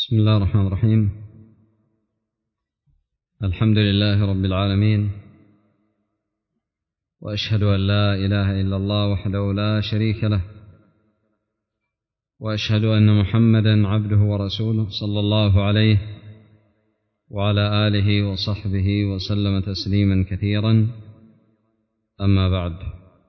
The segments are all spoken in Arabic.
بسم الله الرحمن الرحيم. الحمد لله رب العالمين، وأشهد أن لا إله إلا الله وحده لا شريك له، وأشهد أن محمدا عبده ورسوله صلى الله عليه وعلى آله وصحبه وسلم تسليما كثيرا. أما بعد،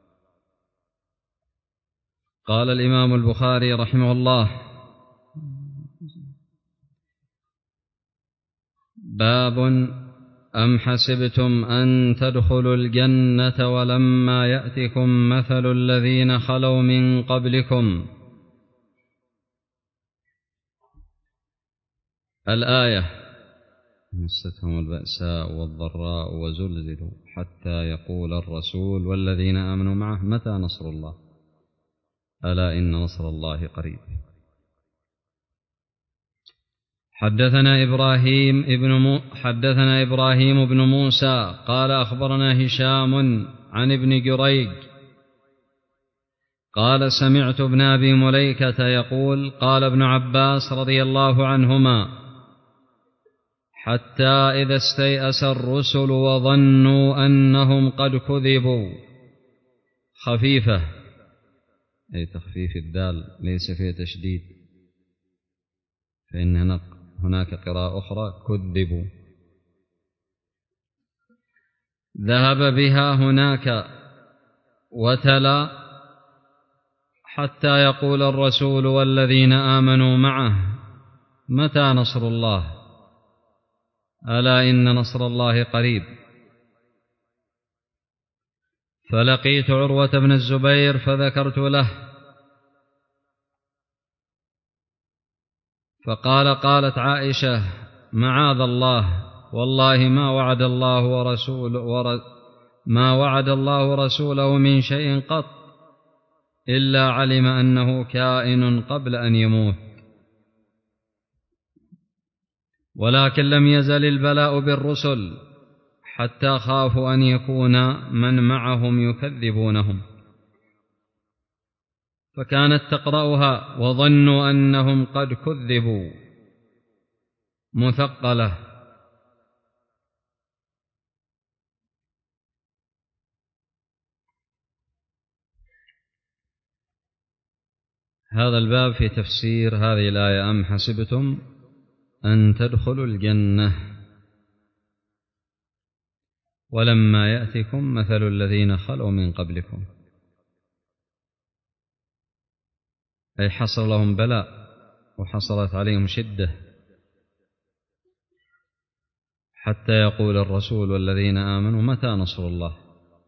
قال الإمام البخاري رحمه الله: باب أم حسبتم أن تدخلوا الجنة ولما يأتكم مثل الذين خلوا من قبلكم. الآية: مستهم البأساء والضراء وزلزلوا حتى يقول الرسول والذين آمنوا معه متى نصر الله، ألا إن نصر الله قريب. حدثنا إبراهيم بن موسى قال أخبرنا هشام عن ابن جريج قال سمعت ابن أبي مليكة يقول: قال ابن عباس رضي الله عنهما: حتى إذا استيأس الرسل وظنوا أنهم قد كذبوا. خفيفة أي تخفيف الدال، ليس فيه تشديد، فإن هناك قراءة أخرى: كذبوا. ذهب بها هناك وتلا: حتى يقول الرسول والذين آمنوا معه متى نصر الله، ألا إن نصر الله قريب. فلقيت عروة بن الزبير فذكرت له، فقال: قالت عائشة: معاذ الله، والله ما وعد الله ورسوله من شيء قط إلا علم أنه كائن قبل أن يموت، ولكن لم يزل البلاء بالرسل حتى خافوا أن يكون من معهم يكذبونهم، فكانت تقرأها: وظنوا أنهم قد كذبوا، مثقلة. هذا الباب في تفسير هذه الآية: أم حسبتم أن تدخلوا الجنة ولما يأتكم مثل الذين خلوا من قبلكم، أي حصل لهم بلاء وحصلت عليهم شدة، حتى يقول الرسول والذين آمنوا متى نصر الله،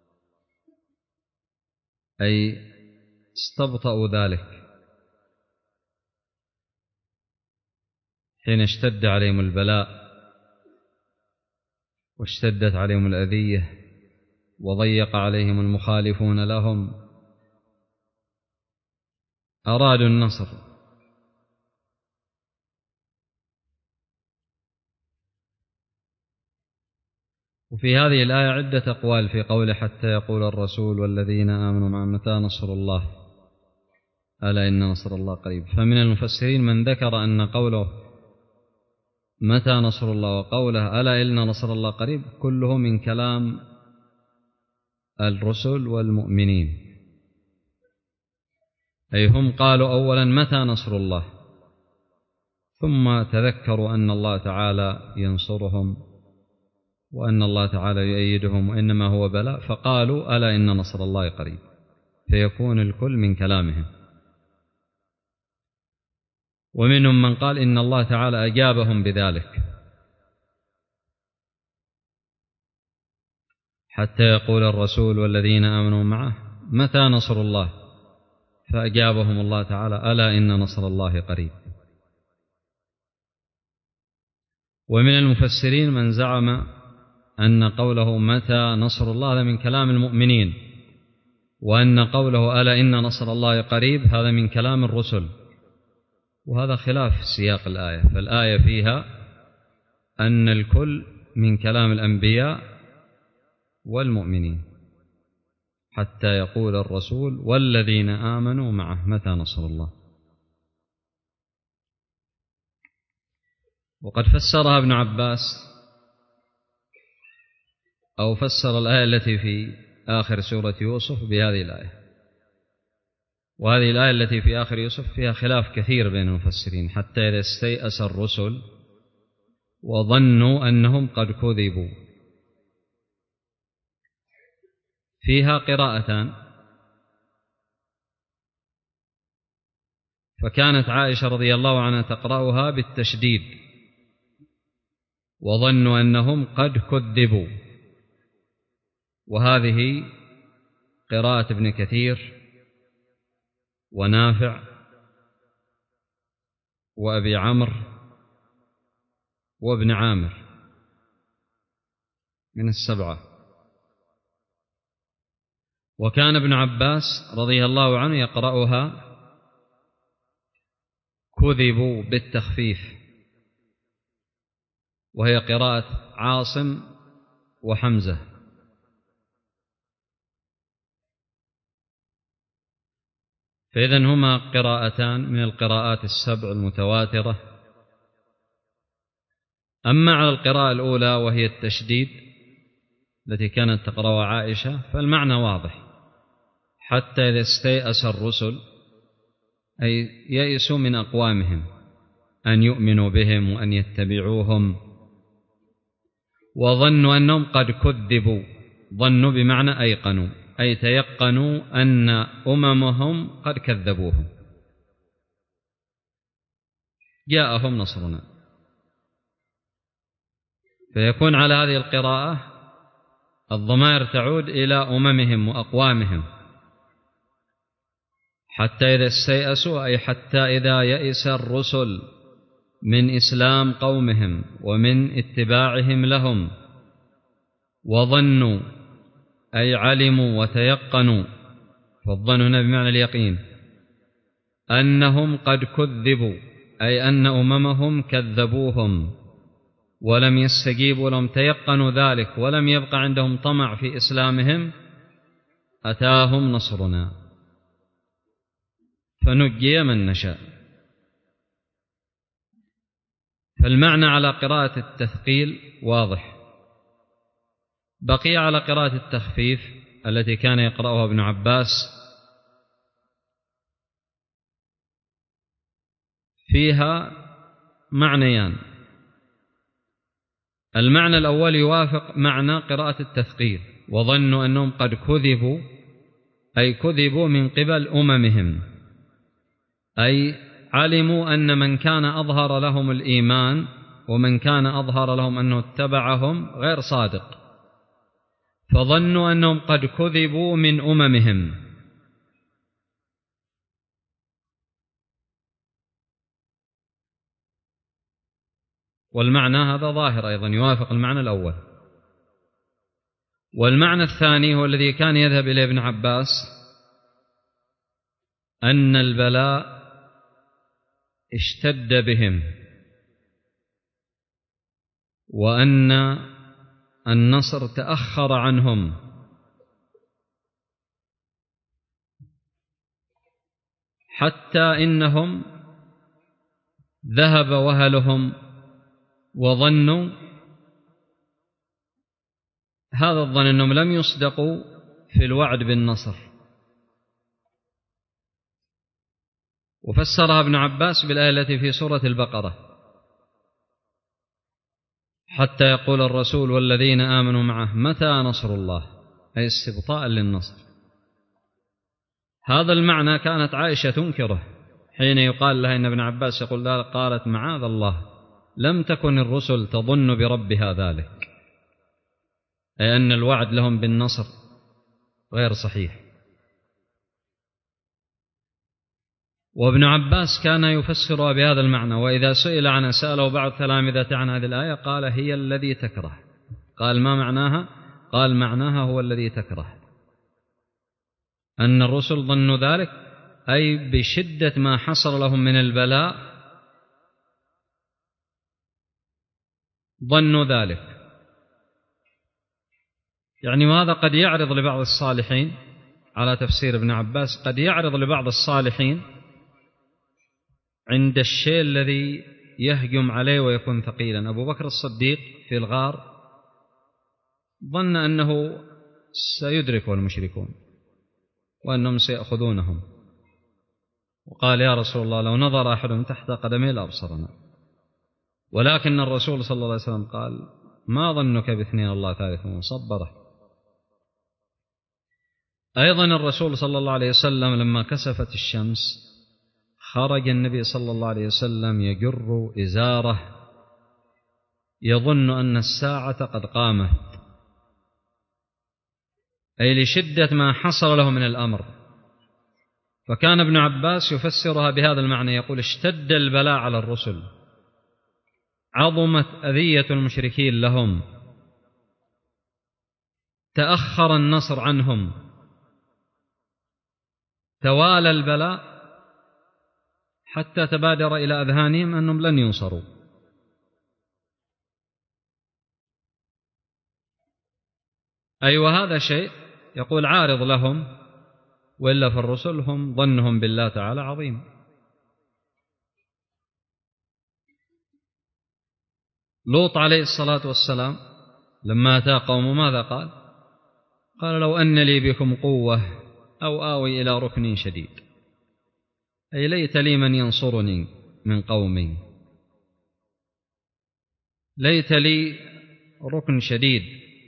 أي استبطأوا ذلك حين اشتد عليهم البلاء واشتدت عليهم الأذية وضيق عليهم المخالفون لهم، أرادوا النصر. وفي هذه الآية عدة أقوال في قوله: حتى يقول الرسول والذين آمنوا معه متى نصر الله، ألا إن نصر الله قريب. فمن المفسرين من ذكر أن قوله متى نصر الله وقوله ألا إن نصر الله قريب كله من كلام الرسل والمؤمنين، أي هم قالوا أولا متى نصر الله، ثم تذكروا أن الله تعالى ينصرهم وأن الله تعالى يؤيدهم وإنما هو بلاء، فقالوا ألا إن نصر الله قريب، فيكون الكل من كلامهم. ومنهم من قال إن الله تعالى أجابهم بذلك: حتى يقول الرسول والذين آمنوا معه متى نصر الله، فأجابهم الله تعالى: ألا إن نصر الله قريب. ومن المفسرين من زعم أن قوله متى نصر الله هذا من كلام المؤمنين، وأن قوله ألا إن نصر الله قريب هذا من كلام الرسل، وهذا خلاف سياق الآية، فالآية فيها أن الكل من كلام الأنبياء والمؤمنين: حتى يقول الرسول والذين آمنوا معه متى نصر الله. وقد فسرها ابن عباس أو فسر الآية التي في آخر سورة يوسف بهذه الآية. وهذه الآية التي في آخر يوسف فيها خلاف كثير بين المفسرين، حتى إذا استيأس الرسل وظنوا أنهم قد كذبوا. فيها قراءتان، فكانت عائشة رضي الله عنها تقرأها بالتشديد: وظنوا أنهم قد كذبوا، وهذه قراءة ابن كثير ونافع وأبي عمرو وابن عامر من السبعة. وكان ابن عباس رضي الله عنه يقرأها كذبوا بالتخفيف، وهي قراءة عاصم وحمزة. فإذن هما قراءتان من القراءات السبع المتواترة. أما على القراءة الأولى وهي التشديد التي كانت تقرأها عائشة فالمعنى واضح: حتى إذا استيأس الرسل، أي يئسوا من أقوامهم أن يؤمنوا بهم وأن يتبعوهم، وظنوا أنهم قد كذبوا. ظنوا بمعنى أيقنوا، أي تيقنوا أن أممهم قد كذبوهم، جاءهم نصرنا. فيكون على هذه القراءة الضمائر تعود إلى أممهم وأقوامهم، حتى إذا استيأسوا، أي حتى إذا يئس الرسل من إسلام قومهم ومن اتباعهم لهم، وظنوا أي علموا وتيقنوا، فالظن هنا بمعنى اليقين، أنهم قد كذبوا، أي أن أممهم كذبوهم ولم يستجيبوا لهم، تيقنوا ذلك ولم يبق عندهم طمع في إسلامهم، أتاهم نصرنا فنجي من نشاء. فالمعنى على قراءة التثقيل واضح. بقي على قراءة التخفيف التي كان يقرأها ابن عباس، فيها معنيان: المعنى الأول يوافق معنى قراءة التثقيل: وظنوا أنهم قد كذبوا، أي كذبوا من قبل أممهم، أي علموا أن من كان أظهر لهم الإيمان ومن كان أظهر لهم أنه اتبعهم غير صادق، فظنوا أنهم قد كذبوا من أممهم. والمعنى هذا ظاهر أيضا يوافق المعنى الأول. والمعنى الثاني هو الذي كان يذهب إليه ابن عباس: أن البلاء اشتد بهم، وأن النصر تأخر عنهم، حتى إنهم ذهب وهلهم وظنوا هذا الظن أنهم لم يصدقوا في الوعد بالنصر. وفسرها ابن عباس بالآية التي في سورة البقرة: حتى يقول الرسول والذين آمنوا معه متى نصر الله، أي استبطاء للنصر. هذا المعنى كانت عائشة تنكره حين يقال لها إن ابن عباس يقول لا، قالت معاذ الله، لم تكن الرسل تظن بربها ذلك، أي أن الوعد لهم بالنصر غير صحيح. وابن عباس كان يفسر بهذا المعنى، وإذا سئل عنه سأله بعض تلامذته عن هذه الآية قال هي الذي تكره. قال ما معناها؟ قال معناها هو الذي تكره، أن الرسل ظنوا ذلك، أي بشدة ما حصل لهم من البلاء ظنوا ذلك. يعني وهذا قد يعرض لبعض الصالحين على تفسير ابن عباس، قد يعرض لبعض الصالحين عند الشيء الذي يهجم عليه ويكون ثقيلا. أبو بكر الصديق في الغار ظن أنه سيدركه المشركون وأنهم سيأخذونهم، وقال يا رسول الله لو نظر أحدهم تحت قدمي لأبصرنا، ولكن الرسول صلى الله عليه وسلم قال ما ظنك باثنين الله ثالثهم، صبره. أيضا الرسول صلى الله عليه وسلم لما كسفت الشمس خرج النبي صلى الله عليه وسلم يجر إزاره يظن أن الساعة قد قامت، أي لشدة ما حصل له من الأمر. فكان ابن عباس يفسرها بهذا المعنى، يقول اشتد البلاء على الرسل، عظمت أذية المشركين لهم، تأخر النصر عنهم، توالى البلاء حتى تبادر إلى أذهانهم أنهم لن ينصروا. أي وهذا شيء يقول عارض لهم، وإلا فالرسل هم ظنهم بالله تعالى عظيم. لوط عليه الصلاة والسلام لما أتى قومه ماذا قال؟ قال لو أن لي بكم قوة أو آوي إلى ركن شديد، أي ليت لي من ينصرني من قومي، ليت لي ركن شديد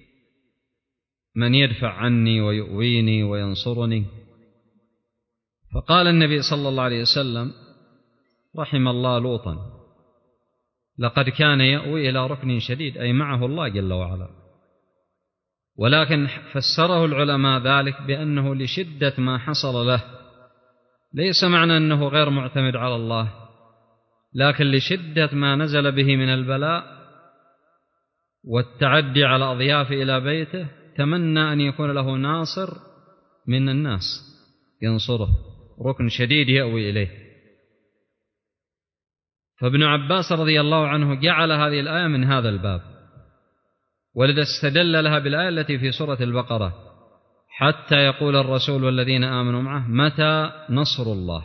من يدفع عني ويؤويني وينصرني. فقال النبي صلى الله عليه وسلم رحم الله لوطا، لقد كان يأوي إلى ركن شديد، أي معه الله جل وعلا. ولكن فسره العلماء ذلك بأنه لشدة ما حصل له، ليس معنى أنه غير معتمد على الله، لكن لشدة ما نزل به من البلاء والتعدي على أضيافه إلى بيته تمنى أن يكون له ناصر من الناس ينصره، ركن شديد يأوي إليه. فابن عباس رضي الله عنه جعل هذه الآية من هذا الباب، ولذا استدل لها بالآية التي في سورة البقرة حتى يقول الرسول والذين آمنوا معه متى نصر الله،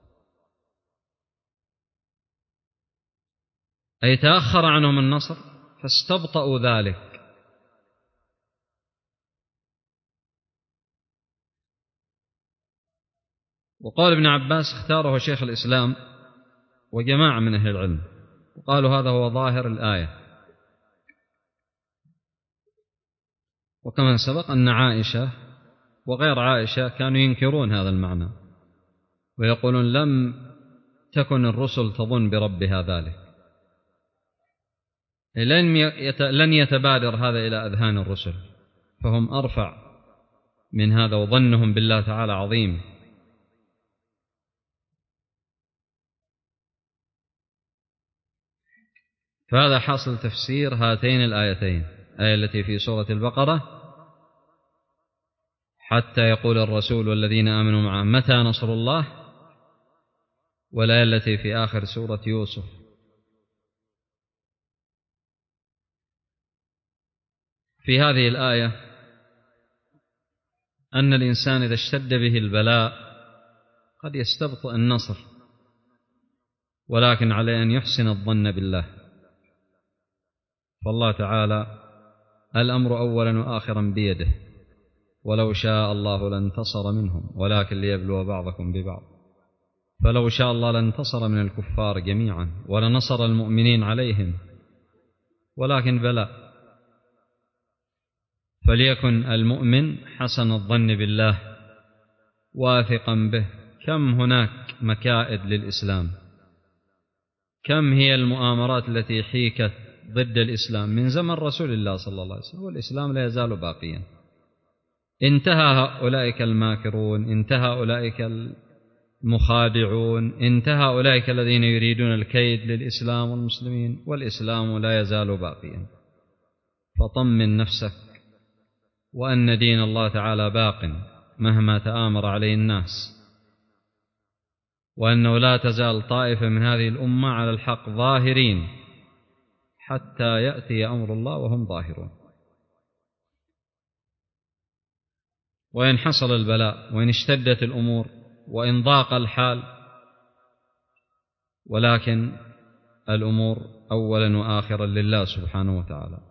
أي تأخر عنهم النصر فاستبطأوا ذلك. وقال ابن عباس اختاره شيخ الإسلام وجماعة من أهل العلم، وقالوا هذا هو ظاهر الآية. وكما سبق أن عائشة وغير عائشة كانوا ينكرون هذا المعنى ويقولون لم تكن الرسل تظن بربها ذلك، لن يتبادر هذا إلى أذهان الرسل، فهم أرفع من هذا وظنهم بالله تعالى عظيم. فهذا حاصل تفسير هاتين الآيتين، الآية التي في سورة البقرة حتى يقول الرسول والذين آمنوا معه متى نصر الله، والآية التي في آخر سورة يوسف. في هذه الآية أن الإنسان إذا اشتد به البلاء قد يستبطئ النصر، ولكن عليه أن يحسن الظن بالله، فالله تعالى الأمر أولا وآخرا بيده، ولو شاء الله لانتصر منهم ولكن ليبلو بعضكم ببعض، فلو شاء الله لانتصر من الكفار جميعا ولنصر المؤمنين عليهم، ولكن بلى. فليكن المؤمن حسن الظن بالله واثقا به. كم هناك مكائد للإسلام، كم هي المؤامرات التي حيكت ضد الإسلام من زمن رسول الله صلى الله عليه وسلم، والإسلام لا يزال باقيا. انتهى أولئك الماكرون، انتهى أولئك المخادعون، انتهى أولئك الذين يريدون الكيد للإسلام والمسلمين، والإسلام لا يزال باقيا. فطمن نفسك وأن دين الله تعالى باق مهما تآمر عليه الناس، وأنه لا تزال طائفة من هذه الأمة على الحق ظاهرين حتى يأتي أمر الله وهم ظاهرون. وإن حصل البلاء وإن اشتدت الأمور وإن ضاق الحال، ولكن الأمور أولا وآخرا لله سبحانه وتعالى.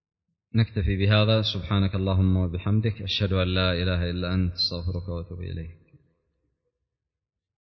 نكتفي بهذا. سبحانك اللهم وبحمدك، أشهد أن لا إله إلا أنت، أستغفرك وأتوب إليك.